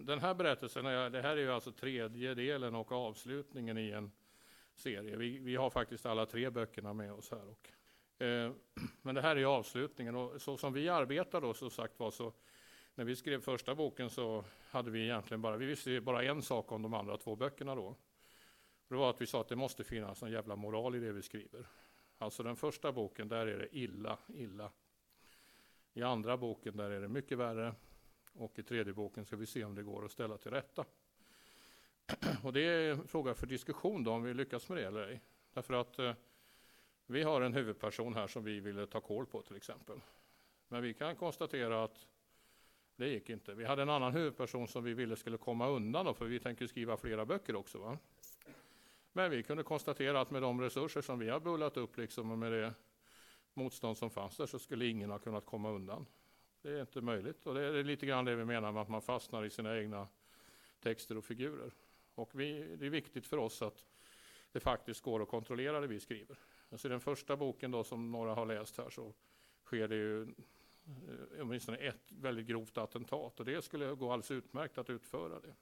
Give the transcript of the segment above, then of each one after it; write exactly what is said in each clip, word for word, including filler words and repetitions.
den här berättelsen, är, det här är ju alltså tredje delen och avslutningen i en serie. Vi, vi har faktiskt alla tre böckerna med oss här. Och, eh, men det här är ju avslutningen, och så som vi arbetar då, så sagt var, så när vi skrev första boken så hade vi egentligen bara, vi visste bara en sak om de andra två böckerna då. Det var att vi sa att det måste finnas en jävla moral i det vi skriver. Alltså den första boken, där är det illa, illa. I andra boken, där är det mycket värre. Och i tredje boken ska vi se om det går att ställa till rätta. Och det är en fråga för diskussion då, om vi lyckas med det eller ej. Därför att eh, vi har en huvudperson här som vi ville ta koll på till exempel. Men vi kan konstatera att det gick inte. Vi hade en annan huvudperson som vi ville skulle komma undan då, för vi tänker skriva flera böcker också, va? Men vi kunde konstatera att med de resurser som vi har bullat upp liksom, och med det motstånd som fanns där, så skulle ingen ha kunnat komma undan. Det är inte möjligt, och det är lite grann det vi menar med att man fastnar i sina egna texter och figurer. Och vi, det är viktigt för oss att det faktiskt går att kontrollera det vi skriver. Alltså i den första boken då, som några har läst här, så sker det ju åtminstone ett väldigt grovt attentat, och det skulle gå alldeles utmärkt att utföra det.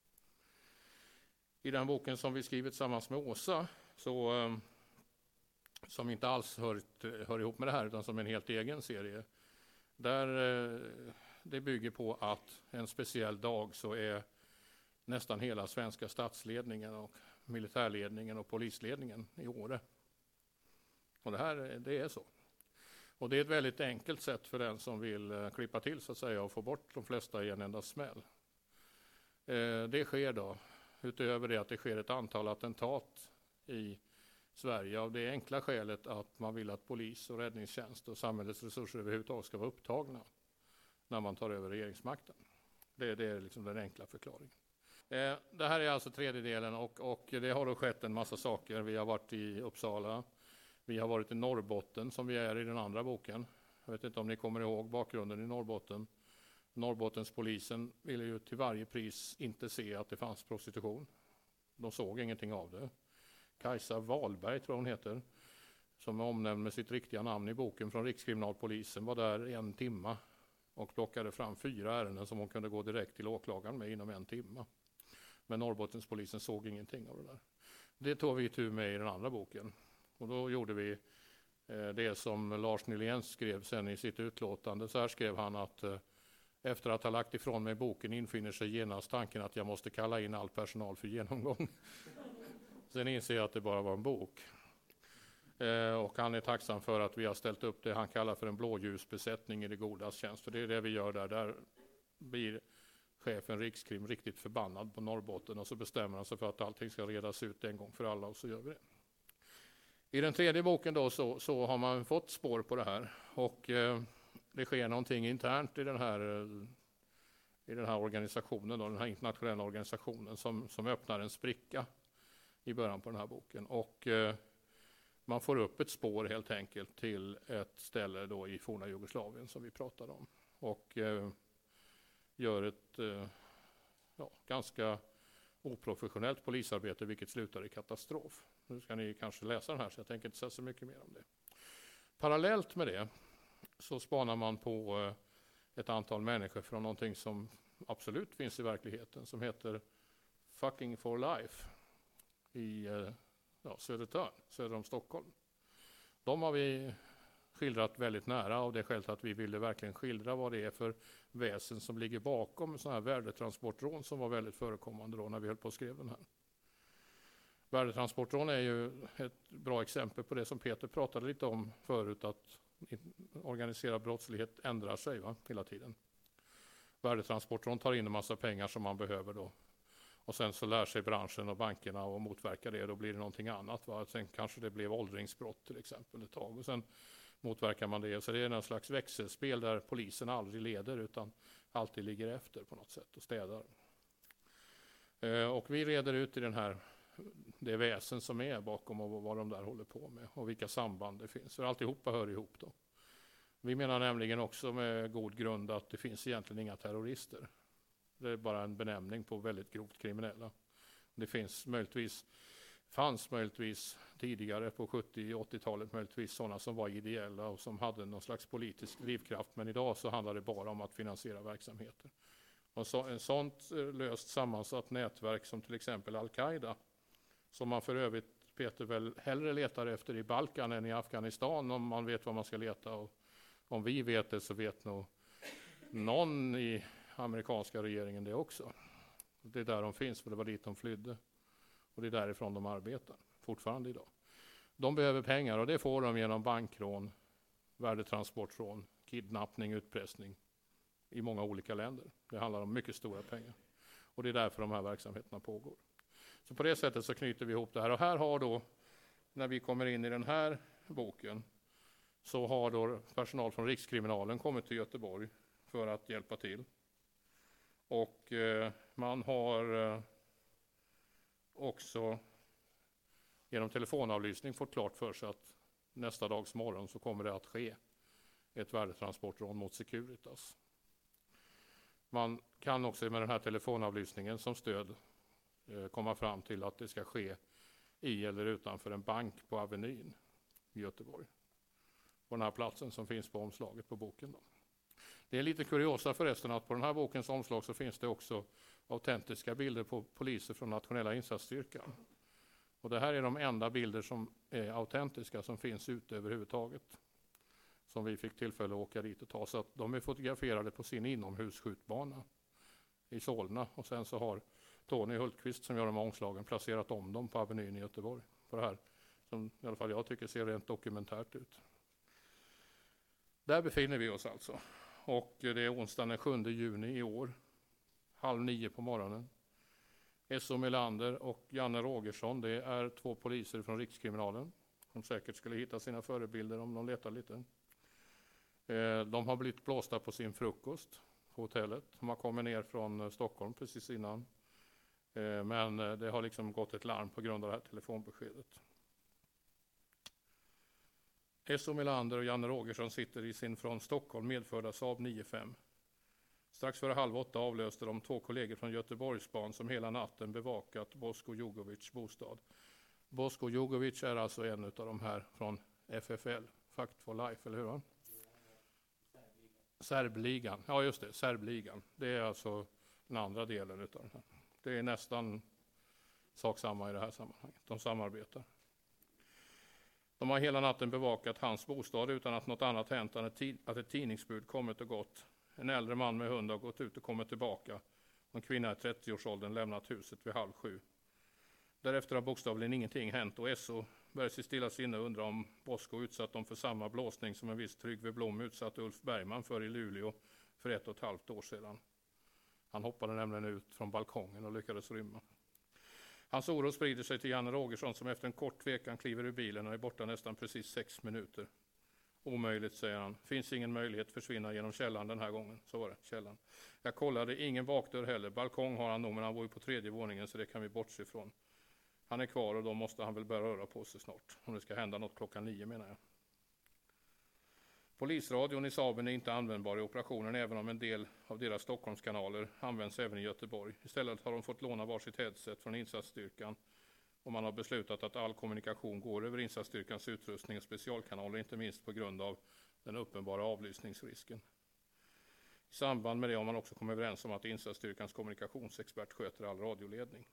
I den boken som vi skrivit tillsammans med Åsa, så, som inte alls hör, hör ihop med det här utan som en helt egen serie, där det bygger på att en speciell dag så är nästan hela svenska statsledningen och militärledningen och polisledningen i Åre. Och det här, det är så. Och det är ett väldigt enkelt sätt för den som vill klippa till så att säga och få bort de flesta i en enda smäll. Det sker då, utöver det att det sker ett antal attentat i Sverige, av det enkla skälet att man vill att polis och räddningstjänst och samhällets resurser överhuvudtaget ska vara upptagna när man tar över regeringsmakten. Det, det är liksom den enkla förklaringen. Eh, det här är alltså tredje delen, och, och det har då skett en massa saker. Vi har varit i Uppsala, vi har varit i Norrbotten som vi är i den andra boken. Jag vet inte om ni kommer ihåg bakgrunden i Norrbotten. Norrbottenspolisen ville ju till varje pris inte se att det fanns prostitution. De såg ingenting av det. Kajsa Wahlberg tror hon heter, som är omnämnd med sitt riktiga namn i boken från Rikskriminalpolisen, var där en timma och plockade fram fyra ärenden som hon kunde gå direkt till åklagaren med inom en timma. Men Norrbottenspolisen såg ingenting av det där. Det tog vi tur med i den andra boken. Och då gjorde vi eh, det som Lars Nylén skrev sen i sitt utlåtande. Så här skrev han att eh, efter att ha lagt ifrån mig boken infinner sig genast tanken att jag måste kalla in all personal för genomgång. Sen inser jag att det bara var en bok. Eh, och han är tacksam för att vi har ställt upp det han kallar för en blåljusbesättning i det godas tjänst. För det är det vi gör där. Där blir chefen Rikskrim riktigt förbannad på Norrbotten, och så bestämmer han sig för att allting ska redas ut en gång för alla, och så gör vi det. I den tredje boken då så, så har man fått spår på det här, och eh, det sker någonting internt i den här, i den här organisationen, då, den här internationella organisationen som, som öppnar en spricka i början på den här boken. Och eh, man får upp ett spår helt enkelt till ett ställe då i forna Jugoslavien som vi pratade om. Och eh, gör ett eh, ja, ganska oprofessionellt polisarbete, vilket slutar i katastrof. Nu ska ni kanske läsa den här, så jag tänker inte säga så mycket mer om det. Parallellt med det så spanar man på eh, ett antal människor från någonting som absolut finns i verkligheten, som heter Fucking for Life i eh, ja, Södertörn, söder om Stockholm. De har vi skildrat väldigt nära, av det skälet att vi ville verkligen skildra vad det är för väsen som ligger bakom sådana här värdetransportrån som var väldigt förekommande då när vi höll på att skriva den här. Värdetransportrån är ju ett bra exempel på det som Peter pratade lite om förut, att organiserad brottslighet ändrar sig va, hela tiden. Värdetransportrån tar in en massa pengar som man behöver då. Och sen så lär sig branschen och bankerna och motverka det, då blir det någonting annat. Va? Sen kanske det blev åldringsbrott till exempel ett tag, och sen motverkar man det. Så det är en slags växelspel där polisen aldrig leder utan alltid ligger efter på något sätt och städar. Eh, och vi reder ut i den här, det väsen som är bakom och vad de där håller på med och vilka samband det finns. För alltihopa hör ihop då. Vi menar nämligen också med god grund att det finns egentligen inga terrorister. Det är bara en benämning på väldigt grovt kriminella. Det finns möjligtvis, fanns möjligtvis tidigare på sjuttio- och åttiotalet möjligtvis sådana som var ideella och som hade någon slags politisk drivkraft. Men idag så handlar det bara om att finansiera verksamheter. Och så, en sånt löst sammansatt nätverk som till exempel Al-Qaida, som man för övrigt, Peter, väl hellre letar efter i Balkan än i Afghanistan, om man vet vad man ska leta. Och om vi vet det så vet nog någon i amerikanska regeringen det också. Det är där de finns, för det var dit de flydde. Och det är därifrån de arbetar, fortfarande idag. De behöver pengar och det får de genom bankrån, värdetransportrån, kidnappning, utpressning i många olika länder. Det handlar om mycket stora pengar. Och det är därför de här verksamheterna pågår. Så på det sättet så knyter vi ihop det här. Och här har då, när vi kommer in i den här boken, så har då personal från Rikskriminalen kommit till Göteborg för att hjälpa till. Och eh, man har eh, också genom telefonavlyssning fått klart för sig att nästa dags morgon så kommer det att ske ett värdetransportrån mot Securitas. Man kan också med den här telefonavlyssningen som stöd eh, komma fram till att det ska ske i eller utanför en bank på Avenyn i Göteborg. På den här platsen som finns på omslaget på boken. Då. Det är lite kuriosa förresten att på den här bokens omslag så finns det också autentiska bilder på poliser från nationella insatsstyrkan. Och det här är de enda bilder som är autentiska som finns ute överhuvudtaget. Som vi fick tillfälle att åka dit och ta. Så att de är fotograferade på sin inomhusskjutbana i Solna. Och sen så har Tony Hultqvist som gör de här omslagen placerat om dem på Avenyn i Göteborg. På det här som i alla fall jag tycker ser rent dokumentärt ut. Där befinner vi oss alltså. Och det är onsdagen den sjunde juni i år. Halv nio på morgonen. S O Melander och Janne Rogersson, det är två poliser från Rikskriminalen. Som säkert skulle hitta sina förebilder om de letar lite. De har blivit blåsta på sin frukost på hotellet. De har kommit ner från Stockholm precis innan. Men det har liksom gått ett larm på grund av det här telefonbeskedet. S O Melander och Janne Rogersson sitter i sin från Stockholm medförda Saab nio fem. Strax före halv åtta avlöste de två kollegor från Göteborgsban som hela natten bevakat Bosko Jugovic bostad. Bosko Jugovic är alltså en av de här från F F L, Fact for Life, eller hur? Va? Serbligan. Ja just det, Serbligan. Det är alltså den andra delen utav den här. Det är nästan sak samma i det här sammanhanget. De samarbetar. De har hela natten bevakat hans bostad utan att något annat hänt än att ett tidningsbud kommit och gått. En äldre man med hund har gått ut och kommit tillbaka. En kvinna i trettioårsåldern lämnat huset vid halv sju. Därefter har bokstavligen ingenting hänt och S O börjar sig stilla sinne och undrar om Bosko utsatt dem för samma blåsning som en viss Tryggve Blom utsatt Ulf Bergman för i Luleå för ett och ett halvt år sedan. Han hoppade nämligen ut från balkongen och lyckades rymma. Hans oro sprider sig till Janne Rogersson som efter en kort tvekan kliver ur bilen och är borta nästan precis sex minuter. Omöjligt, säger han. Finns ingen möjlighet att försvinna genom källan den här gången. Så var det, källan. Jag kollade, ingen bakdörr heller. Balkong har han nog, men han bor ju på tredje våningen så det kan vi bortse ifrån. Han är kvar och då måste han väl börja röra på sig snart. Om det ska hända något klockan nio menar jag. Polisradion i Saaben är inte användbar i operationen även om en del av deras Stockholmskanaler används även i Göteborg. Istället har de fått låna varsitt headset från insatsstyrkan och man har beslutat att all kommunikation går över insatsstyrkans utrustning och specialkanaler, inte minst på grund av den uppenbara avlyssningsrisken. I samband med det har man också kommit överens om att insatsstyrkans kommunikationsexpert sköter all radioledning.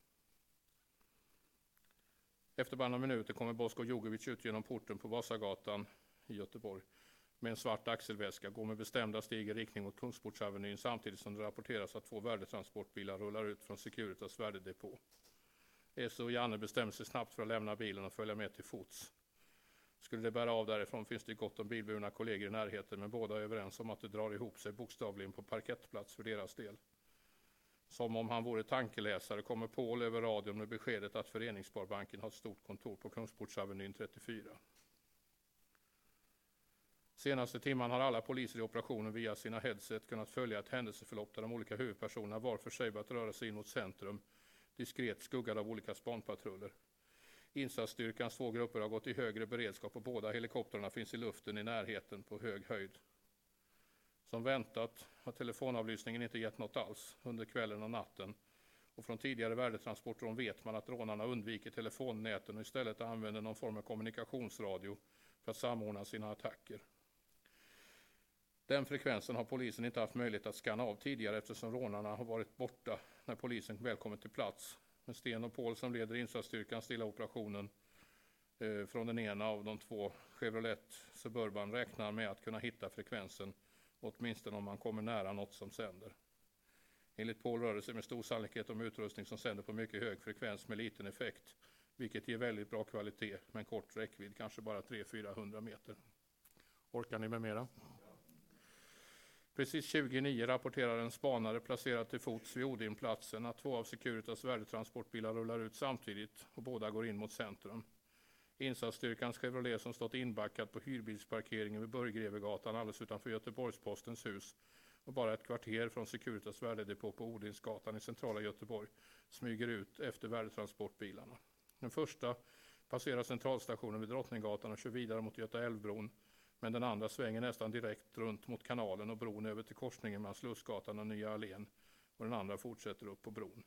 Efter bara några minuter kommer Bosko Jugovic ut genom porten på Vasagatan i Göteborg med en svart axelväska, går med bestämda steg i riktning mot Kungsportsavenyn samtidigt som det rapporteras att två värdetransportbilar rullar ut från Securitas värdedepå. S O och Janne bestämmer sig snabbt för att lämna bilen och följa med till fots. Skulle det bära av därifrån finns det gott om bilburna kollegor i närheten, men båda är överens om att det drar ihop sig bokstavligen på parkettplats för deras del. Som om han vore tankeläsare kommer Paul över radion med beskedet att Föreningssparbanken har ett stort kontor på Kungsportsavenyn trettiofyra. Senaste timman har alla poliser i operationen via sina headset kunnat följa ett händelseförlopp där de olika huvudpersonerna var för sig börjat röra sig in mot centrum, diskret skuggad av olika spanpatruller. Insatsstyrkans två grupper har gått i högre beredskap och båda helikoptrarna finns i luften i närheten på hög höjd. Som väntat har telefonavlyssningen inte gett något alls under kvällen och natten. Och från tidigare värdetransportrån vet man att rånarna undviker telefonnäten och istället använder någon form av kommunikationsradio för att samordna sina attacker. Den frekvensen har polisen inte haft möjlighet att skanna av tidigare eftersom rånarna har varit borta när polisen väl kommit till plats. Men Sten och Paul som leder insatsstyrkan stilla operationen eh, från den ena av de två Chevrolet Suburban räknar med att kunna hitta frekvensen, åtminstone om man kommer nära något som sänder. Enligt Paul rör det sig med stor sannolikhet om utrustning som sänder på mycket hög frekvens med liten effekt, vilket ger väldigt bra kvalitet men kort räckvidd, kanske bara tre till fyrahundra meter. Orkar ni med mera? Precis tjugonio rapporterar en spanare placerad till fots vid Odinplatsen att två av Securitas värdetransportbilar rullar ut samtidigt och båda går in mot centrum. Insatsstyrkans Chevrolet som stått inbackad på hyrbilsparkeringen vid Börgrevegatan alldeles utanför Göteborgspostens hus och bara ett kvarter från Securitas värdedepå på Odinsgatan i centrala Göteborg smyger ut efter värdetransportbilarna. Den första passerar centralstationen vid Drottninggatan och kör vidare mot Göta älvbron, men den andra svänger nästan direkt runt mot kanalen och bron över till korsningen mellan Slussgatan och Nya Allén, och den andra fortsätter upp på bron.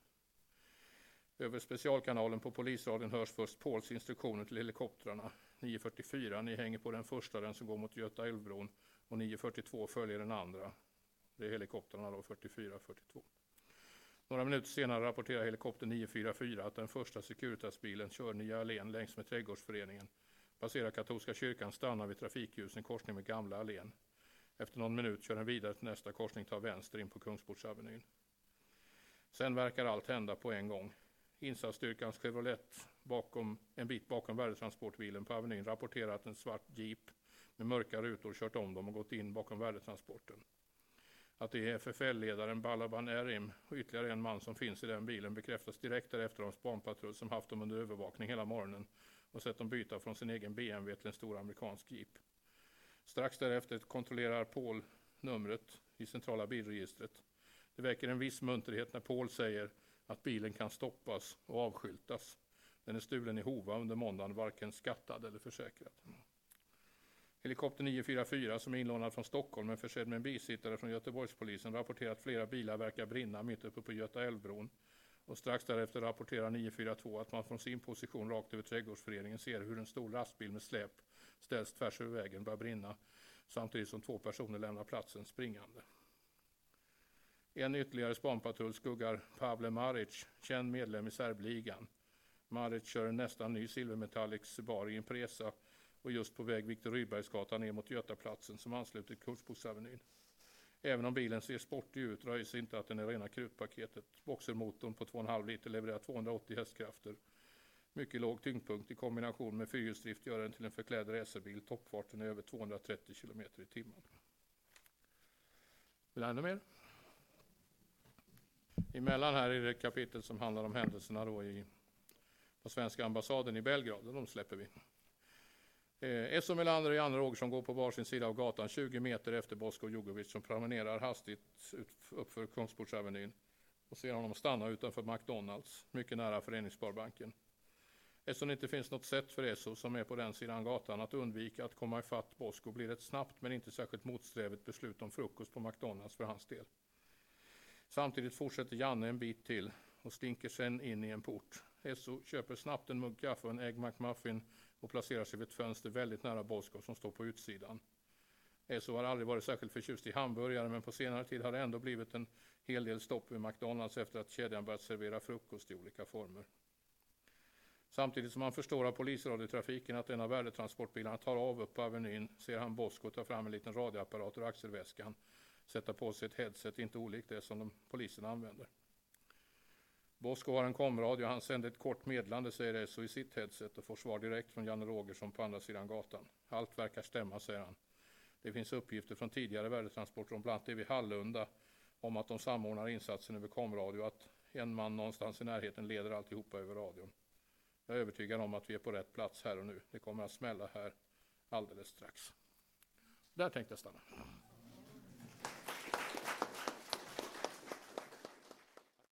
Över specialkanalen på polisradion hörs först Pauls instruktioner till helikoptrarna. nio fyrtiofyra, ni hänger på den första, den som går mot Göta älvbron, och nio fyrtiotvå följer den andra. Det är helikoptrarna då, fyrtiofyra fyrtiotvå. Några minuter senare rapporterar helikopter nio fyrtiofyra att den första Securitasbilen kör Nya Allén längs med Trädgårdsföreningen, passerar Katolska kyrkan, stannar vid trafikljusen korsning med Gamla Allén. Efter någon minut kör den vidare till nästa korsning, tar vänster in på Kungsportsavenyn. Sen verkar allt hända på en gång. Insatsstyrkans Chevrolet bakom, en bit bakom värdetransportbilen på Avenyn rapporterar att en svart jeep med mörka rutor kört om dem och gått in bakom värdetransporten. Att det är F F L-ledaren Balaban Erim och ytterligare en man som finns i den bilen bekräftas direkt därefter av spanpatrull som haft dem under övervakning hela morgonen och sett dem byta från sin egen B M W till en stor amerikansk jeep. Strax därefter kontrollerar Paul numret i centrala bilregistret. Det väcker en viss munterhet när Paul säger att bilen kan stoppas och avskyltas. Den är stulen i Hova under måndagen, varken skattad eller försäkrad. Helikopter nio fyrtiofyra som är inlånad från Stockholm men försedd med en bisittare från Göteborgspolisen rapporterar att flera bilar verkar brinna mitt uppe på Göta älvbron. Och strax därefter rapporterar nio fyrtiotvå att man från sin position rakt över Trädgårdsföreningen ser hur en stor lastbil med släp ställs tvärs över vägen börjar brinna, samtidigt som två personer lämnar platsen springande. En ytterligare spanpatrull skuggar Pavle Maric, känd medlem i serbligan. Maric kör en nästan ny silvermetallic Subaru Impresa och just på väg Viktor Rydbergsgatan ner mot Götaplatsen som ansluter till Kungsportsavenyn. Även om bilen ser sportig ut röjs inte att den är rena krutpaketet. Boxermotorn på två komma fem liter levererar tvåhundraåttio hästkrafter. Mycket låg tyngdpunkt i kombination med fyrhjulsdrift gör den till en förklädd racerbil. Toppfarten är över tvåhundratrettio kilometer i timmen. Vill du ännu mer? Emellan här är det ett kapitel som handlar om händelserna då i, på svenska ambassaden i Belgrad. De släpper vi. Eh, S O Melander och Janne Rogersson går på varsin sida av gatan tjugo meter efter Bosko Djugovic som promenerar hastigt ut, uppför Kungsportsavenyn och ser honom stanna utanför McDonalds, mycket nära Föreningssparbanken. Eftersom det inte finns något sätt för S O som är på den sidan gatan att undvika att komma ifatt Bosko blir det ett snabbt men inte särskilt motsträvigt beslut om frukost på McDonalds för hans del. Samtidigt fortsätter Janne en bit till och stinker sen in i en port. S O köper snabbt en mugg kaffe och en Egg McMuffin och placerar sig vid ett fönster väldigt nära Bosko som står på utsidan. S O har aldrig varit särskilt förtjust i hamburgare men på senare tid har det ändå blivit en hel del stopp vid McDonalds efter att kedjan börjat servera frukost i olika former. Samtidigt som han förstår av polisradiotrafiken att en av värdetransportbilarna tar av upp på Avenyn ser han Bosko ta fram en liten radioapparat ur axelväskan, sätta på sig ett headset inte olikt det som de polisen använder. Bosko har en komradio och han sänder ett kort meddelande, säger S O i sitt headset och får svar direkt från Janne Rogersson på andra sidan gatan. Allt verkar stämma, säger han. Det finns uppgifter från tidigare värdetransporter om bland annat det vid Hallunda om att de samordnar insatsen över komradio och att en man någonstans i närheten leder alltihopa över radion. Jag är övertygad om att vi är på rätt plats här och nu. Det kommer att smälla här alldeles strax. Där tänkte jag stanna.